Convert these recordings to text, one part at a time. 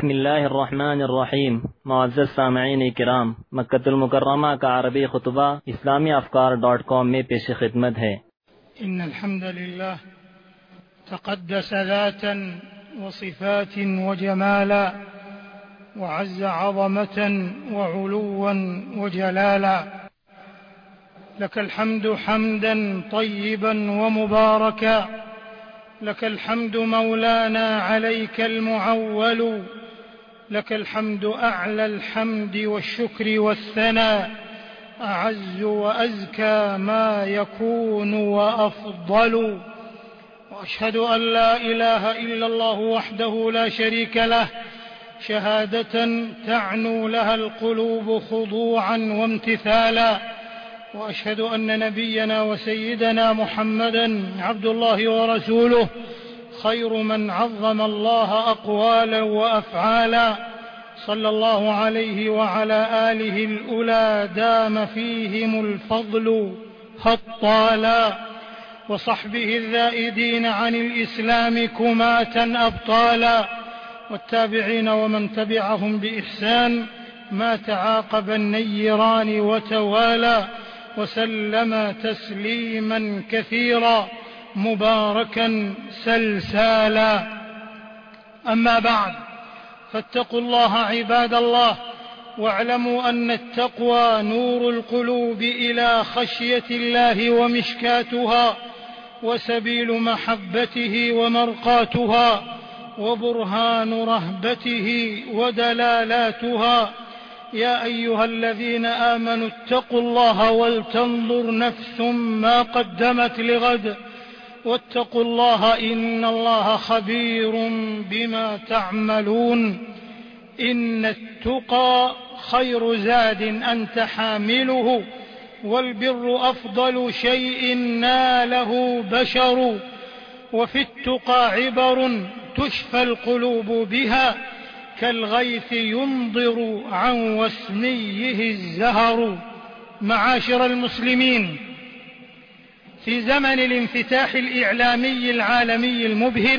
بسم الله الرحمن الرحیم. معزز سامعین کرام، مکہ المکرمہ کا عربی خطبہ اسلامی افکار.com میں پیش خدمت ہے. إن الحمد لله تقدس ذاتا وصفات وجمالا وعز عظمة وعلوا وجلالا، لك الحمد حمدا طيبا ومباركا، لك الحمد مولانا عليك المعول، لك الحمد أعلى الحمد والشكر والثناء، أعز وأزكى ما يكون وأفضل. وأشهد أن لا إله إلا الله وحده لا شريك له، شهادة تعنو لها القلوب خضوعا وامتثالا. وأشهد أن نبينا وسيدنا محمدا عبد الله ورسوله، خير من عظم الله أقوالا وأفعالا، صلى الله عليه وعلى آله الأولى دام فيهم الفضل هطالا، وصحبه الذائدين عن الإسلام كماة أبطالا، والتابعين ومن تبعهم بإحسان ما تعاقب النيران وتوالى، وسلم تسليما كثيرا مباركا سلسالا. أما بعد، فاتقوا الله عباد الله، واعلموا أن التقوى نور القلوب إلى خشية الله ومشكاتها، وسبيل محبته ومرقاتها، وبرهان رهبته ودلالاتها. يا أيها الذين آمنوا اتقوا الله ولتنظر نفس ما قدمت لغد، واتقوا الله إن الله خبير بما تعملون. إن التقى خير زاد أنت حامله، والبر أفضل شيء ناله بشر. وفي التقى عبر تشفى القلوب بها، كالغيث ينضر عن وسميه الزهر. معاشر المسلمين، في زمن الانفتاح الإعلامي العالمي المبهر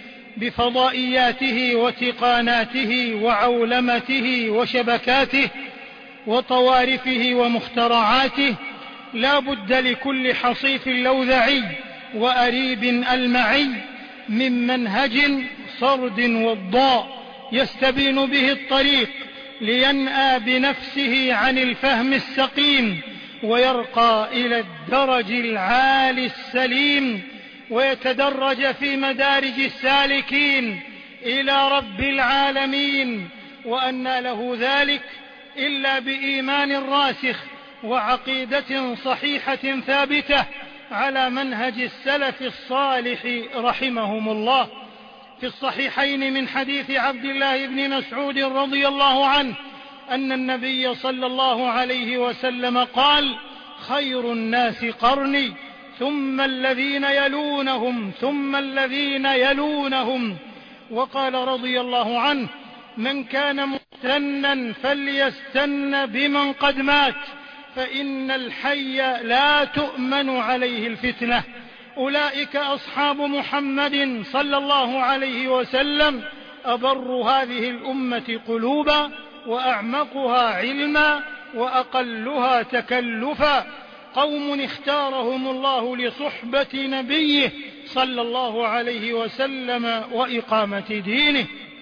بفضائياته وتقاناته وعولمته وشبكاته وطوارفه ومخترعاته، لا بد لكل حصيف لوذعي وأريب ألمعي من منهج صرد وضاء يستبين به الطريق لينأى بنفسه عن الفهم السقيم، ويرقى إلى الدرج العالي السليم، ويتدرج في مدارج السالكين إلى رب العالمين. وأنى له ذلك إلا بإيمان راسخ وعقيدة صحيحة ثابتة على منهج السلف الصالح رحمهم الله. في الصحيحين من حديث عبد الله بن مسعود رضي الله عنه أن النبي صلى الله عليه وسلم قال: خير الناس قرني، ثم الذين يلونهم، ثم الذين يلونهم. وقال رضي الله عنه: من كان مستنا فليستن بمن قد مات، فإن الحي لا تؤمن عليه الفتنة. أولئك أصحاب محمد صلى الله عليه وسلم، أبر هذه الأمة قلوبا، وأعمقها علما، وأقلها تكلفا، قوم اختارهم الله لصحبة نبيه صلى الله عليه وسلم وإقامة دينه.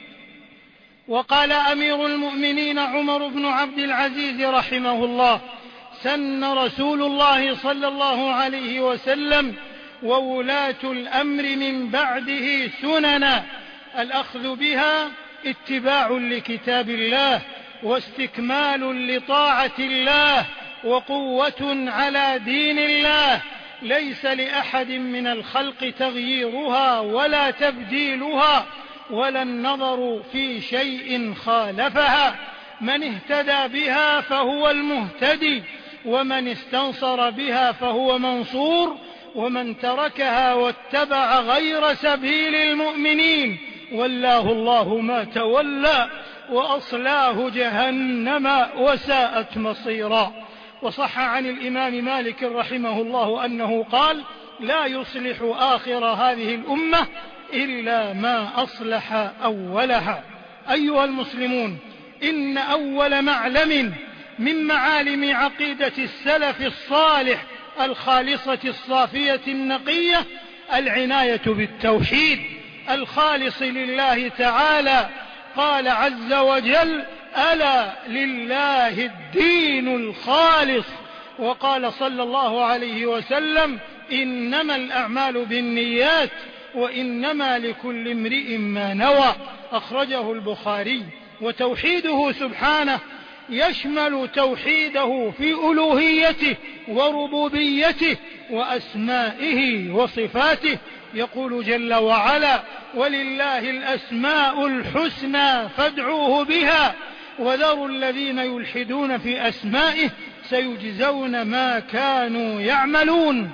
وقال أمير المؤمنين عمر بن عبد العزيز رحمه الله: سن رسول الله صلى الله عليه وسلم وولاة الأمر من بعده سننا، الأخذ بها اتباع لكتاب الله، واستكمال لطاعة الله، وقوة على دين الله. ليس لأحد من الخلق تغييرها ولا تبديلها، ولا النظر في شيء خالفها. من اهتدى بها فهو المهتدي، ومن استنصر بها فهو منصور، ومن تركها واتبع غير سبيل المؤمنين ولاه الله ما تولى، وأصلاه جهنم وساءت مصيرا. وصح عن الإمام مالك رحمه الله أنه قال: لا يصلح آخر هذه الأمة إلا ما أصلح أولها. أيها المسلمون، إن أول معلم من معالم عقيدة السلف الصالح الخالصة الصافية النقية العناية بالتوحيد الخالص لله تعالى. قال عز وجل: ألا لله الدين الخالص. وقال صلى الله عليه وسلم: إنما الأعمال بالنيات وإنما لكل امرئ ما نوى. أخرجه البخاري. وتوحيده سبحانه يشمل توحيده في ألوهيته وربوبيته وأسمائه وصفاته. يقول جل وعلا: ولله الأسماء الحسنى فادعوه بها وذروا الذين يلحدون في أسمائه سيجزون ما كانوا يعملون.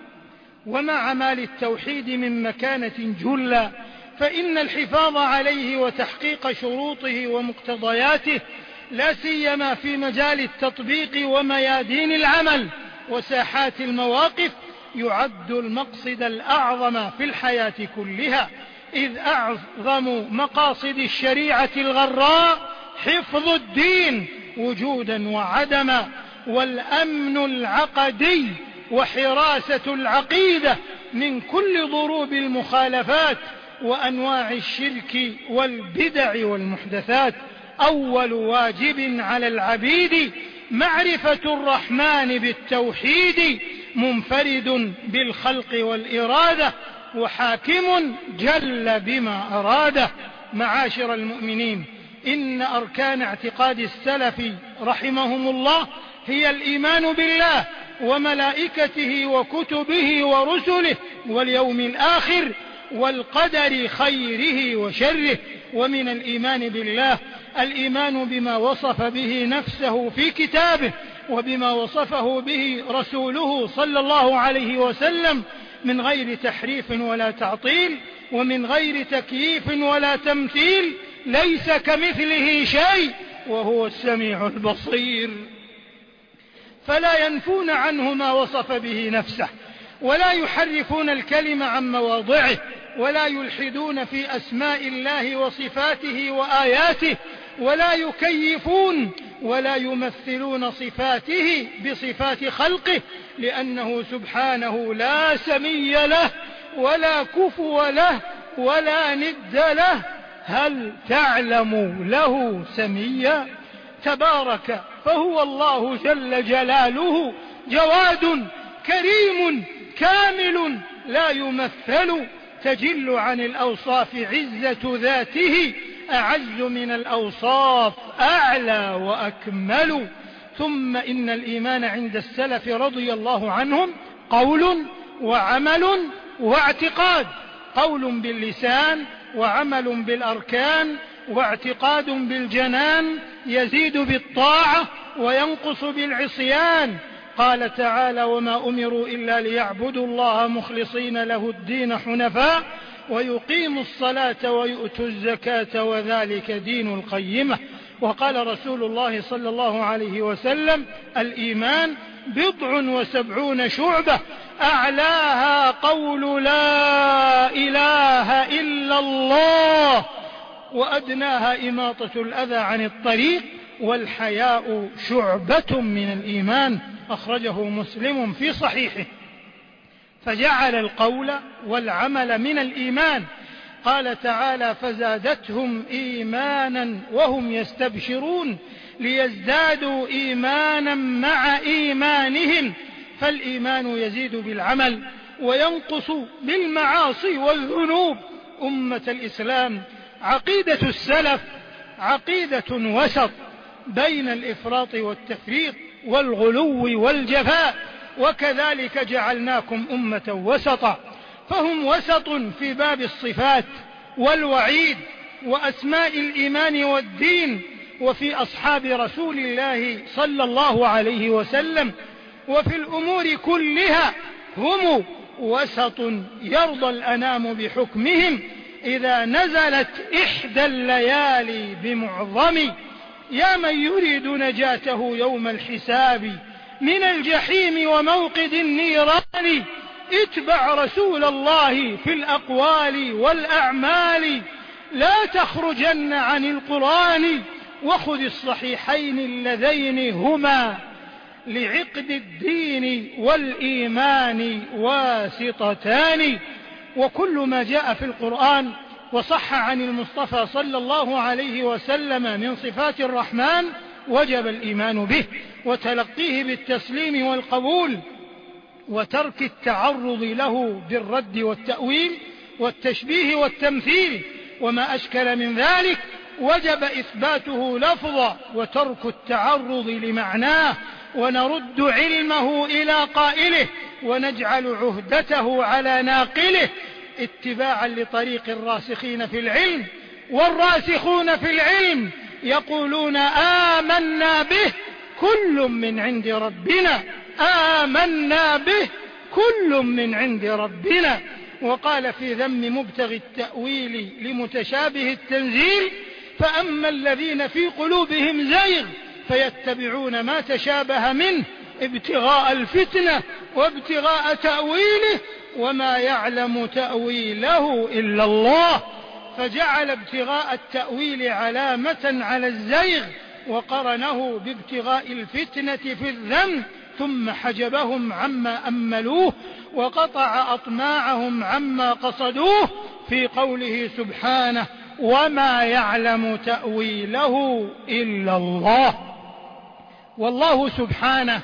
ومع مال التوحيد من مكانة جلة، فإن الحفاظ عليه وتحقيق شروطه ومقتضياته لا سيما في مجال التطبيق وميادين العمل وساحات المواقف يعد المقصد الأعظم في الحياة كلها، إذ أعظم مقاصد الشريعة الغراء حفظ الدين وجودا وعدما، والأمن العقدي وحراسة العقيدة من كل ضروب المخالفات وأنواع الشرك والبدع والمحدثات. أول واجب على العبيد معرفة الرحمن بالتوحيد منفرد بالخلق والإرادة وحاكم جل بما أراده. معاشر المؤمنين، إن أركان اعتقاد السلف رحمهم الله هي الإيمان بالله وملائكته وكتبه ورسله واليوم الآخر والقدر خيره وشره. ومن الإيمان بالله الإيمان بما وصف به نفسه في كتابه وبما وصفه به رسوله صلى الله عليه وسلم من غير تحريف ولا تعطيل ومن غير تكييف ولا تمثيل. ليس كمثله شيء وهو السميع البصير. فلا ينفون عنه ما وصف به نفسه ولا يحرفون الكلم عن مواضعه ولا يلحدون في أسماء الله وصفاته وآياته ولا يكيفون ولا يمثلون صفاته بصفات خلقه، لأنه سبحانه لا سمي له ولا كفو له ولا ند له. هل تعلم له سميا؟ تبارك فهو الله جل جلاله جواد كريم كامل لا يمثل، تجل عن الأوصاف عزة ذاته أعز من الأوصاف أعلى وأكمل. ثم إن الإيمان عند السلف رضي الله عنهم قول وعمل واعتقاد، قول باللسان وعمل بالأركان واعتقاد بالجنان يزيد بالطاعة وينقص بالعصيان. قال تعالى: وما أمروا إلا ليعبدوا الله مخلصين له الدين حنفاء ويقيموا الصلاة ويؤتوا الزكاة وذلك دين القيمة. وقال رسول الله صلى الله عليه وسلم: الإيمان 70 شعبة أعلاها قول لا إله إلا الله وأدناها إماطة الأذى عن الطريق والحياء شعبة من الإيمان. أخرجه مسلم في صحيحه. فجعل القول والعمل من الإيمان. قال تعالى: فزادتهم إيمانا وهم يستبشرون ليزدادوا إيمانا مع إيمانهم. فالإيمان يزيد بالعمل وينقص بالمعاصي والذنوب. أمة الإسلام، عقيدة السلف عقيدة وسط بين الإفراط والتفريط والغلو والجفاء، وكذلك جعلناكم أمة وسطا. فهم وسط في باب الصفات والوعيد وأسماء الإيمان والدين وفي أصحاب رسول الله صلى الله عليه وسلم، وفي الأمور كلها هم وسط يرضى الأنام بحكمهم إذا نزلت إحدى الليالي بمعظم. يا من يريد نجاته يوم الحساب من الجحيم وموقد النيران، اتبع رسول الله في الأقوال والأعمال لا تخرجن عن القرآن، وخذ الصحيحين اللذين هما لعقد الدين والإيمان واسطتان. وكل ما جاء في القرآن وصح عن المصطفى صلى الله عليه وسلم من صفات الرحمن وجب الإيمان به وتلقيه بالتسليم والقبول، وترك التعرض له بالرد والتأويل والتشبيه والتمثيل. وما أشكل من ذلك وجب إثباته لفظا وترك التعرض لمعناه، ونرد علمه إلى قائله ونجعل عهدته على ناقله اتباعا لطريق الراسخين في العلم. والراسخون في العلم يقولون آمنا به كل من عند ربنا، آمنا به كل من عند ربنا. وقال في ذم مبتغي التأويل لمتشابه التنزيل: فأما الذين في قلوبهم زيغ فيتبعون ما تشابه منه ابتغاء الفتنة وابتغاء تأويله وما يعلم تأويله إلا الله. فجعل ابتغاء التأويل علامة على الزيغ وقرنه بابتغاء الفتنة في الذم، ثم حجبهم عما أملوه وقطع أطماعهم عما قصدوه في قوله سبحانه: وما يعلم تأويله إلا الله. والله سبحانه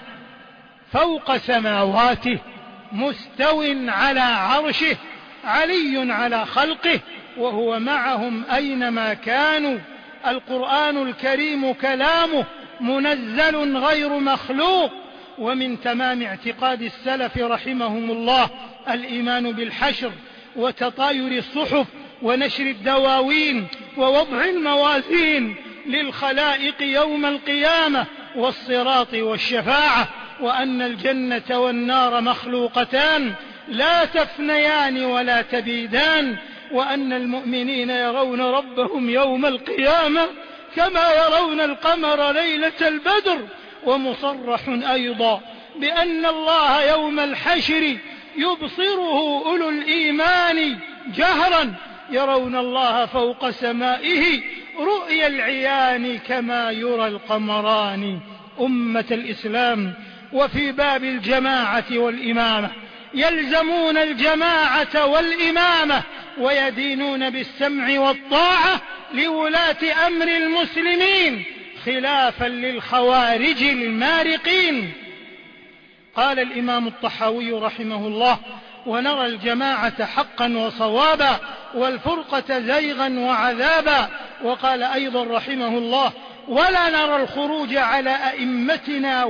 فوق سماواته مستو على عرشه علي على خلقه، وهو معهم أينما كانوا. القرآن الكريم كلامه منزل غير مخلوق. ومن تمام اعتقاد السلف رحمهم الله الإيمان بالحشر وتطاير الصحف ونشر الدواوين ووضع الموازين للخلائق يوم القيامة والصراط والشفاعة، وأن الجنة والنار مخلوقتان لا تفنيان ولا تبيدان، وأن المؤمنين يرون ربهم يوم القيامة كما يرون القمر ليلة البدر. ومصرح أيضا بأن الله يوم الحشر يبصره أولو الإيمان جهرا، يرون الله فوق سمائه رؤيا العيان كما يرى القمران. أمة الإسلام، وفي باب الجماعة والإمامة يلزمون الجماعة والإمامة ويدينون بالسمع والطاعة لولاة أمر المسلمين خلافا للخوارج المارقين. قال الإمام الطحاوي رحمه الله: ونرى الجماعة حقا وصوابا والفرقة زيغا وعذابا. وقال أيضا رحمه الله: ولا نرى الخروج على أئمتنا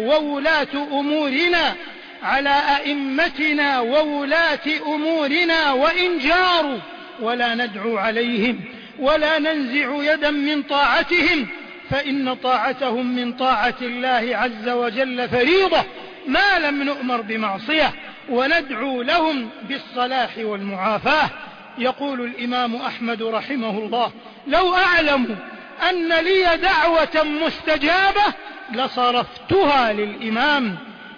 وولاة أمورنا وإن جاروا، ولا ندعو عليهم ولا ننزع يدا من طاعتهم، فإن طاعتهم من طاعة الله عز وجل فريضة ما لم نؤمر بمعصية، وندعو لهم بالصلاح والمعافاة. يقول الإمام أحمد رحمه الله: لو أعلم أن لي دعوة مستجابة لصرفتها للإمام.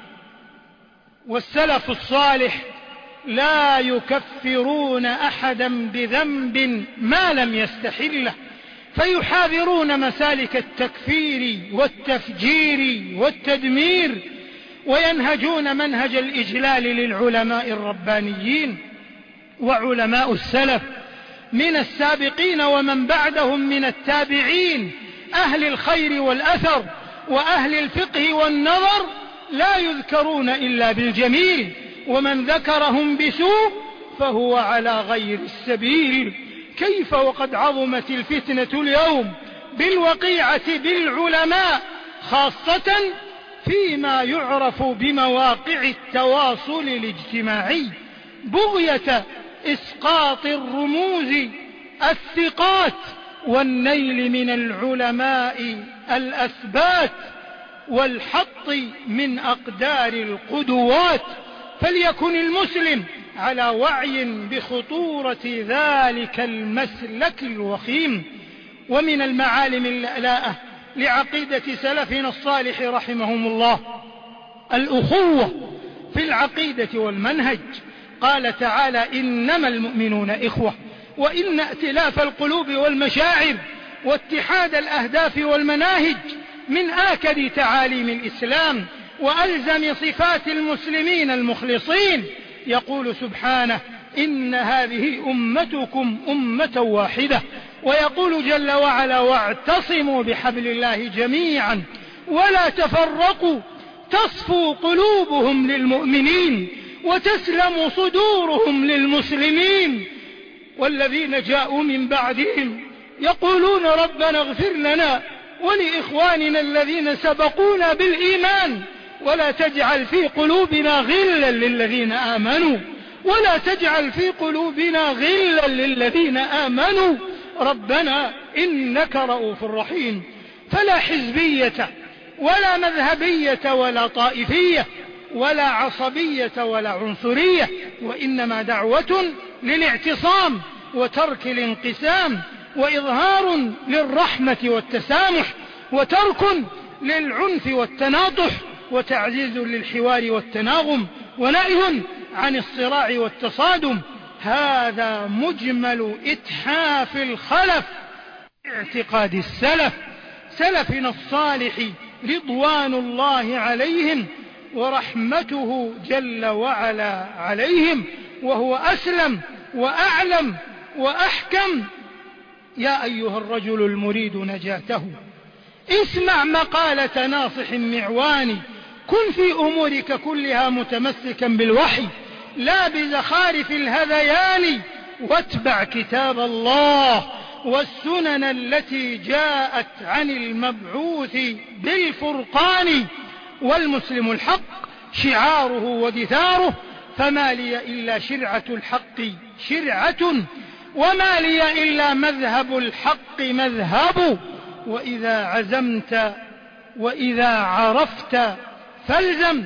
والسلف الصالح لا يكفرون أحدا بذنب ما لم يستحله، فيحاذرون مسالك التكفير والتفجير والتدمير، وينهجون منهج الإجلال للعلماء الربانيين. وعلماء السلف من السابقين ومن بعدهم من التابعين أهل الخير والأثر وأهل الفقه والنظر لا يذكرون إلا بالجميل، ومن ذكرهم بسوء فهو على غير السبيل. كيف وقد عظمت الفتنة اليوم بالوقيعة بالعلماء، خاصة فيما يعرف بمواقع التواصل الاجتماعي، بغية إسقاط الرموز الثقات والنيل من العلماء الأثبات والحط من أقدار القدوات. فليكن المسلم على وعي بخطورة ذلك المسلك الوخيم. ومن المعالم اللألاءة لعقيدة سلفنا الصالح رحمهم الله الأخوة في العقيدة والمنهج. قال تعالى: إنما المؤمنون إخوة، وإن ائتلاف القلوب والمشاعر واتحاد الأهداف والمناهج من آكد تعاليم الإسلام وألزم صفات المسلمين المخلصين. يقول سبحانه: إن هذه أمتكم أمة واحدة. ويقول جل وعلا: واعتصموا بحبل الله جميعا ولا تفرقوا تصفو قلوبهم للمؤمنين وتسلم صدورهم للمسلمين. والذين جاءوا من بعدهم يقولون ربنا اغفر لنا ولإخواننا الذين سبقونا بالإيمان ولا تجعل في قلوبنا غلا للذين آمنوا للذين آمنوا ربنا إنك رؤوف رحيم. فلا حزبية ولا مذهبية ولا طائفية ولا عصبية ولا عنصرية، وإنما دعوة للاعتصام وترك الانقسام، وإظهار للرحمة والتسامح، وترك للعنف والتناطح، وتعزيز للحوار والتناغم، ونهي عن الصراع والتصادم. هذا مجمل إتحاف الخلف اعتقاد السلف سلفنا الصالح رضوان الله عليهم ورحمته جل وعلا عليهم، وهو أسلم وأعلم وأحكم. يا أيها الرجل المريد نجاته اسمع مقالة ناصح معواني، كن في أمورك كلها متمسكا بالوحي لا بزخارف الهذيان، واتبع كتاب الله والسنن التي جاءت عن المبعوث بالفرقان. والمسلم الحق شعاره ودثاره، فما لي إلا شرعة الحق شرعة، وما لي إلا مذهب الحق مذهب. وإذا عزمت وإذا عرفت فالزم،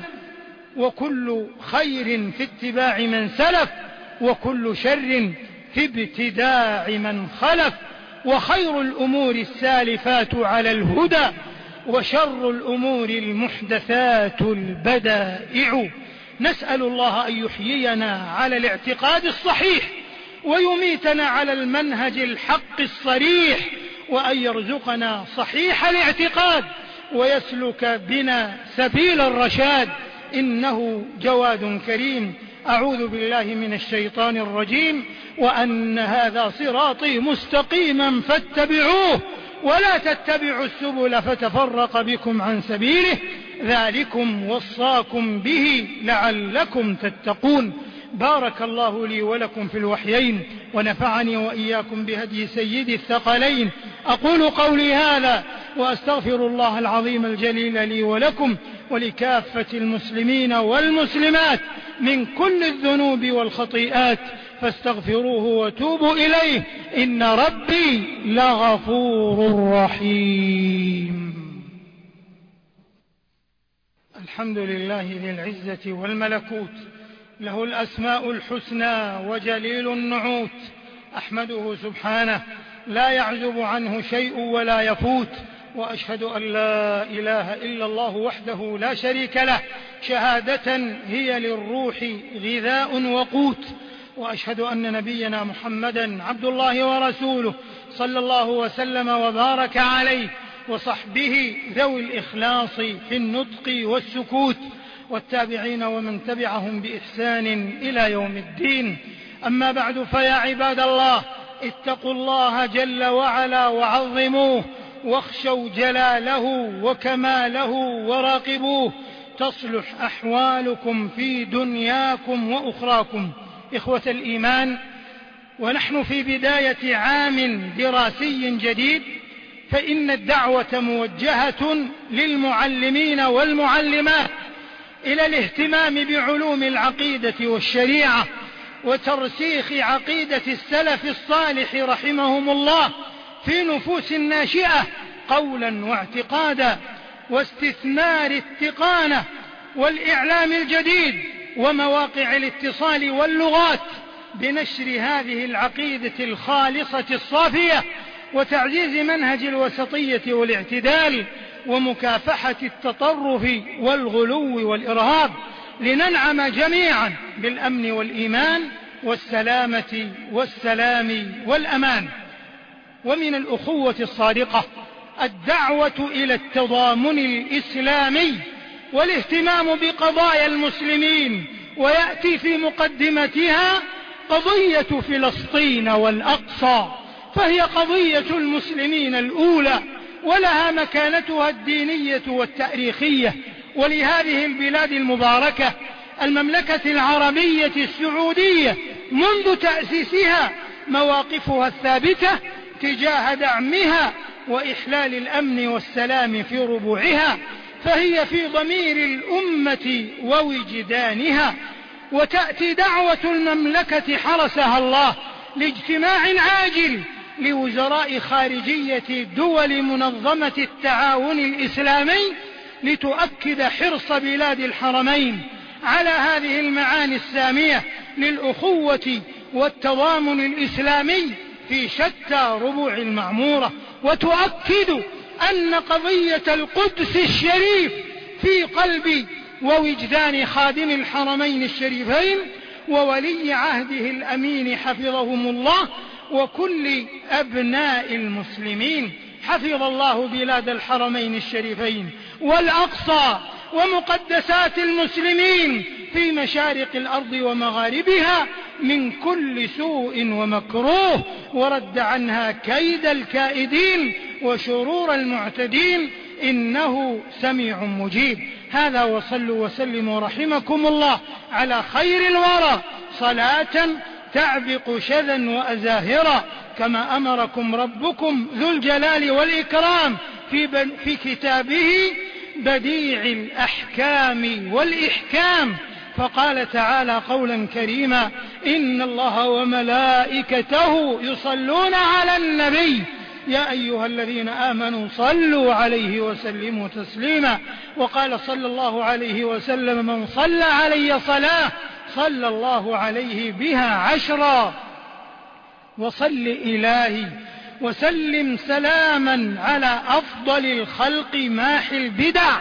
وكل خير في اتباع من سلف، وكل شر في ابتداع من خلف. وخير الأمور السالفات على الهدى، وشر الأمور المحدثات البدائع. نسأل الله أن يحيينا على الاعتقاد الصحيح ويميتنا على المنهج الحق الصريح، وأن يرزقنا صحيح الاعتقاد ويسلك بنا سبيل الرشاد، إنه جواد كريم. أعوذ بالله من الشيطان الرجيم. وأن هذا صراطي مستقيما فاتبعوه ولا تتبعوا السبل فتفرق بكم عن سبيله، ذلكم وصاكم به لعلكم تتقون. بارك الله لي ولكم في الوحيين، ونفعني وإياكم بهدي سيد الثقلين. أقول قولي هذا وأستغفر الله العظيم الجليل لي ولكم ولكافة المسلمين والمسلمات من كل الذنوب والخطيئات، فاستغفروه وتوبوا إليه، إن ربي لغفور رحيم. الحمد لله ذي العزة والملكوت، له الأسماء الحسنى وجليل النعوت. أحمده سبحانه لا يعزب عنه شيء ولا يفوت، وأشهد أن لا إله إلا الله وحده لا شريك له شهادة هي للروح غذاء وقوت. وأشهد أن نبينا محمدا عبد الله ورسوله صلى الله وسلم وبارك عليه وصحبه ذوي الإخلاص في النطق والسكوت، والتابعين ومن تبعهم بإحسان إلى يوم الدين. أما بعد، فيا عباد الله، اتقوا الله جل وعلا وعظموه، واخشوا جلاله وكماله وراقبوه، تصلح أحوالكم في دنياكم وأخراكم. إخوة الإيمان، ونحن في بداية عام دراسي جديد، فإن الدعوة موجهة للمعلمين والمعلمات إلى الاهتمام بعلوم العقيدة والشريعة، وترسيخ عقيدة السلف الصالح رحمهم الله في نفوس الناشئة قولا واعتقادا، واستثمار التقانة والإعلام الجديد ومواقع الاتصال واللغات بنشر هذه العقيدة الخالصة الصافية، وتعزيز منهج الوسطية والاعتدال، ومكافحة التطرف والغلو والإرهاب، لننعم جميعا بالأمن والإيمان والسلامة والسلام والأمان. ومن الأخوة الصادقة الدعوة إلى التضامن الإسلامي والاهتمام بقضايا المسلمين، ويأتي في مقدمتها قضية فلسطين والأقصى، فهي قضية المسلمين الأولى ولها مكانتها الدينية والتاريخية. ولهذه البلاد المباركة المملكة العربية السعودية منذ تأسيسها مواقفها الثابتة تجاه دعمها وإحلال الأمن والسلام في ربوعها، فهي في ضمير الأمة ووجدانها. وتأتي دعوة المملكة حرسها الله لاجتماع عاجل لوزراء خارجية دول منظمة التعاون الإسلامي لتؤكد حرص بلاد الحرمين على هذه المعاني السامية للأخوة والتضامن الإسلامي في شتى ربوع المعمورة، وتؤكد أن قضية القدس الشريف في قلب ووجدان خادم الحرمين الشريفين وولي عهده الأمين حفظهم الله وكل أبناء المسلمين. حفظ الله بلاد الحرمين الشريفين والأقصى ومقدسات المسلمين في مشارق الأرض ومغاربها من كل سوء ومكروه، ورد عنها كيد الكائدين وشرور المعتدين، إنه سميع مجيب. هذا، وصلوا وسلموا رحمكم الله على خير الورى صلاة تعبق شذا وأزاهرا، كما أمركم ربكم ذو الجلال والإكرام في كتابه بديع الأحكام والإحكام، فقال تعالى قولا كريما: إن الله وملائكته يصلون على النبي يا أيها الذين آمنوا صلوا عليه وسلموا تسليما. وقال صلى الله عليه وسلم: من صلى علي صلاة صلى الله عليه بها 10. وصل إلهي وسلم سلاما على أفضل الخلق ماحي البدع،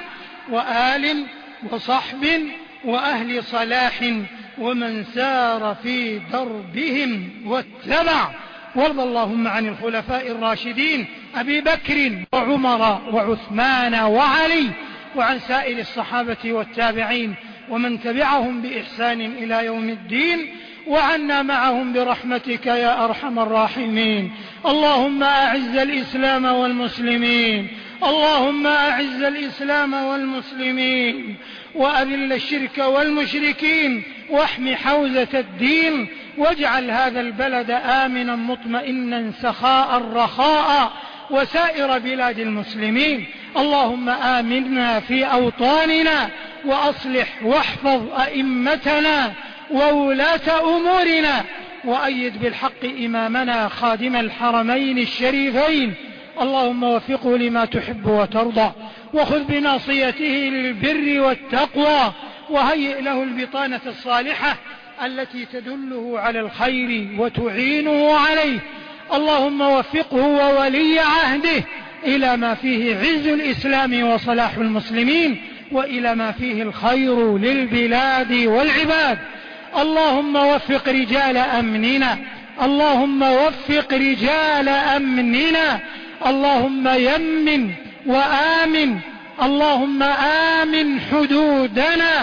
وآل وصحب وأهل صلاح ومن سار في دربهم واتبع. وارض اللهم عن الخلفاء الراشدين أبي بكر وعمر وعثمان وعلي، وعن سائر الصحابة والتابعين ومن تبعهم بإحسان إلى يوم الدين، وعنا معهم برحمتك يا أرحم الراحمين. اللهم أعز الإسلام والمسلمين، اللهم أعز الإسلام والمسلمين، وأذل الشرك والمشركين، واحم حوزة الدين، واجعل هذا البلد آمنا مطمئنا سخاء رخاء، وسائر بلاد المسلمين. اللهم آمنا في أوطاننا، وأصلح واحفظ أئمتنا وولاة أمورنا، وأيد بالحق إمامنا خادم الحرمين الشريفين. اللهم وفقه لما تحب وترضى، وخذ بناصيته للبر والتقوى، وهيئ له البطانة الصالحة التي تدله على الخير وتعينه عليه. اللهم وفقه وولي عهده إلى ما فيه عز الإسلام وصلاح المسلمين، وإلى ما فيه الخير للبلاد والعباد. اللهم وفق رجال أمننا، اللهم وفق رجال أمننا، اللهم يمن وآمن، اللهم آمن حدودنا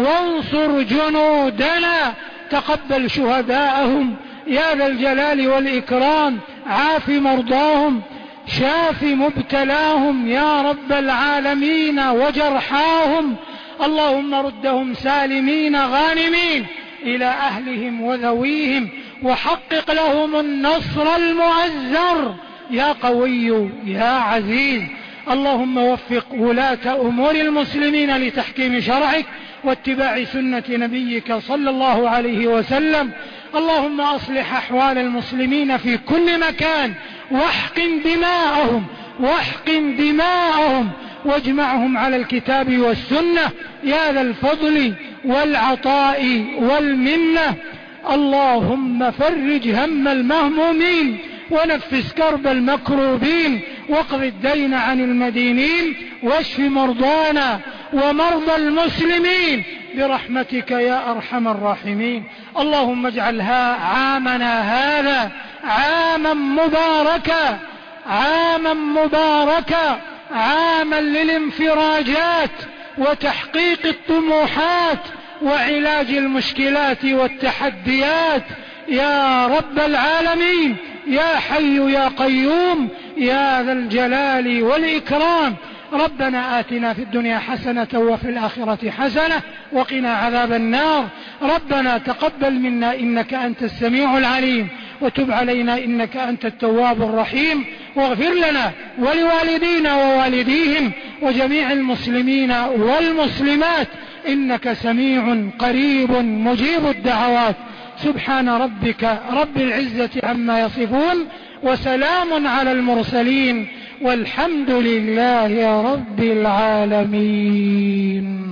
وانصر جنودنا، تقبل شهداءهم يا ذا الجلال والإكرام، عاف مرضاهم، شاف مبتلاهم يا رب العالمين وجرحاهم. اللهم ردهم سالمين غانمين إلى أهلهم وذويهم، وحقق لهم النصر المؤزر يا قوي يا عزيز. اللهم وفق ولاة أمور المسلمين لتحكيم شرعك واتباع سنة نبيك صلى الله عليه وسلم. اللهم أصلح أحوال المسلمين في كل مكان، واحقن دماءهم واجمعهم على الكتاب والسنة يا ذا الفضل والعطاء والمنة. اللهم فرج هم المهمومين، ونفس كرب المكروبين، واقض الدين عن المدينين، واشف مرضانا ومرضى المسلمين برحمتك يا أرحم الراحمين. اللهم اجعلها عامنا هذا عاما مباركا، عاما مباركا، عاما للانفراجات وتحقيق الطموحات وعلاج المشكلات والتحديات يا رب العالمين، يا حي يا قيوم يا ذا الجلال والإكرام. ربنا آتنا في الدنيا حسنة وفي الآخرة حسنة وقنا عذاب النار. ربنا تقبل منا إنك أنت السميع العليم، وتب علينا إنك أنت التواب الرحيم، واغفر لنا ولوالدينا ووالديهم وجميع المسلمين والمسلمات إنك سميع قريب مجيب الدعوات. سبحان ربك رب العزة عما يصفون، وسلام على المرسلين، والحمد لله رب العالمين.